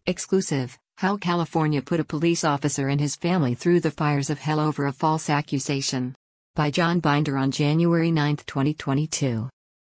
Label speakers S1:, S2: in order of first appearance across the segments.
S1: Exclusive: How California Put a Police Officer and His Family Through the Fires of Hell Over a False Accusation. By John Binder on January 9, 2022.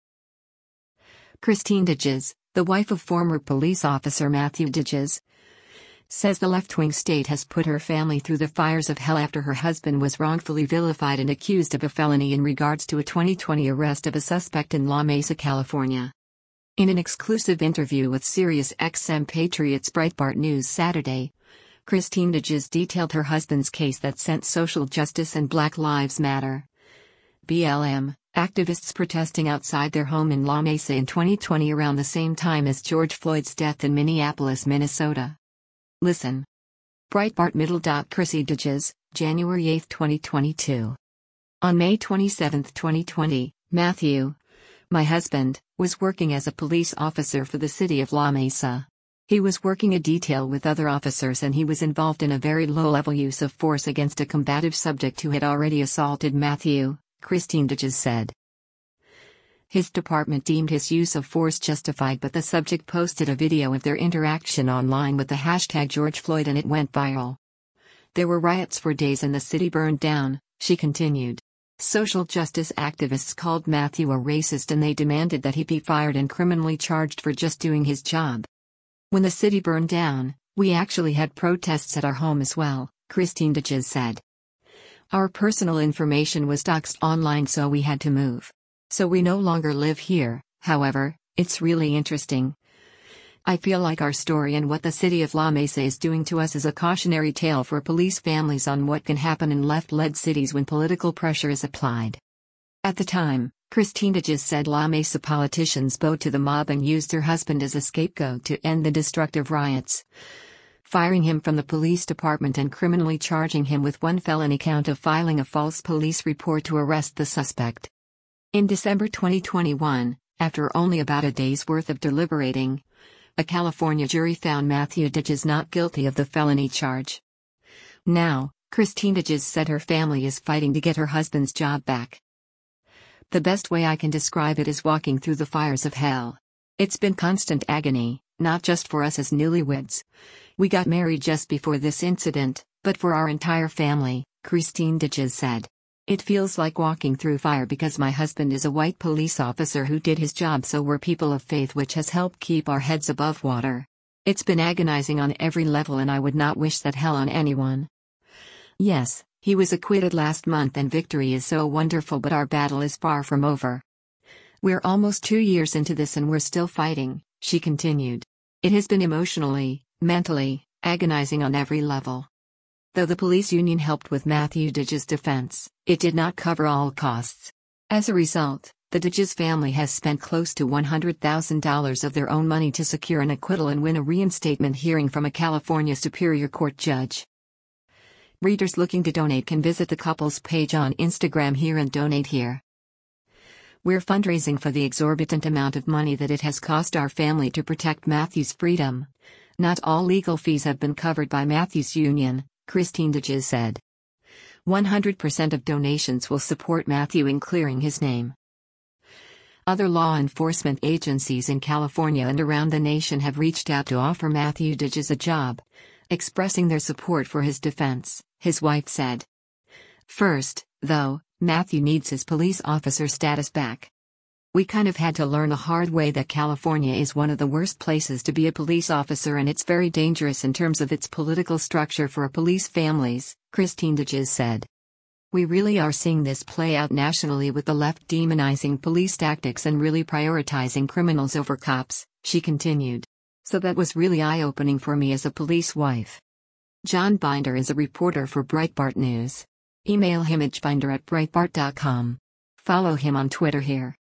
S1: Christine Digges, the wife of former police officer Matthew Digges, says the left-wing state has put her family through the fires of hell after her husband was wrongfully vilified and accused of a felony in regards to a 2020 arrest of a suspect in La Mesa, California. In an exclusive interview with SiriusXM Patriots Breitbart News Saturday, Christine Digges detailed her husband's case that sent social justice and Black Lives Matter (BLM) activists protesting outside their home in La Mesa in 2020 around the same time as George Floyd's death in Minneapolis, Minnesota. Listen. Breitbart Middle. Chrissy Digges, January 8, 2022. On May 27, 2020, Matthew, my husband, was working as a police officer for the city of La Mesa. He was working a detail with other officers and he was involved in a very low-level use of force against a combative subject who had already assaulted Matthew, Christine Digges said. His department deemed his use of force justified, but the subject posted a video of their interaction online with the hashtag George Floyd and it went viral. There were riots for days and the city burned down, she continued. Social justice activists called Matthew a racist and they demanded that he be fired and criminally charged for just doing his job. When the city burned down, we actually had protests at our home as well, Christine Digges said. Our personal information was doxed online, so we had to move. So we no longer live here. However, it's really interesting. I feel like our story and what the city of La Mesa is doing to us is a cautionary tale for police families on what can happen in left-led cities when political pressure is applied. At the time, Christine Digges said La Mesa politicians bowed to the mob and used her husband as a scapegoat to end the destructive riots, firing him from the police department and criminally charging him with one felony count of filing a false police report to arrest the suspect. In December 2021, after only about a day's worth of deliberating, a California jury found Matthew Digges not guilty of the felony charge. Now, Christine Digges said her family is fighting to get her husband's job back. The best way I can describe it is walking through the fires of hell. It's been constant agony, not just for us as newlyweds. We got married just before this incident, but for our entire family, Christine Digges said. It feels like walking through fire because my husband is a white police officer who did his job, so we're people of faith, which has helped keep our heads above water. It's been agonizing on every level and I would not wish that hell on anyone. Yes, he was acquitted last month and victory is so wonderful, but our battle is far from over. We're almost 2 years into this and we're still fighting, she continued. It has been emotionally, mentally, agonizing on every level. Though the police union helped with Matthew Digges' defense, it did not cover all costs. As a result, the Digges family has spent close to $100,000 of their own money to secure an acquittal and win a reinstatement hearing from a California Superior Court judge. Readers looking to donate can visit the couple's page on Instagram here and donate here. We're fundraising for the exorbitant amount of money that it has cost our family to protect Matthew's freedom. Not all legal fees have been covered by Matthew's union, Christine Digges said. 100% of donations will support Matthew in clearing his name. Other law enforcement agencies in California and around the nation have reached out to offer Matthew Digges a job, expressing their support for his defense, his wife said. First, though, Matthew needs his police officer status back. We kind of had to learn the hard way that California is one of the worst places to be a police officer and it's very dangerous in terms of its political structure for police families, Christine Digges said. We really are seeing this play out nationally with the left demonizing police tactics and really prioritizing criminals over cops, she continued. So that was really eye-opening for me as a police wife. John Binder is a reporter for Breitbart News. Email him at binder@breitbart.com. Follow him on Twitter here.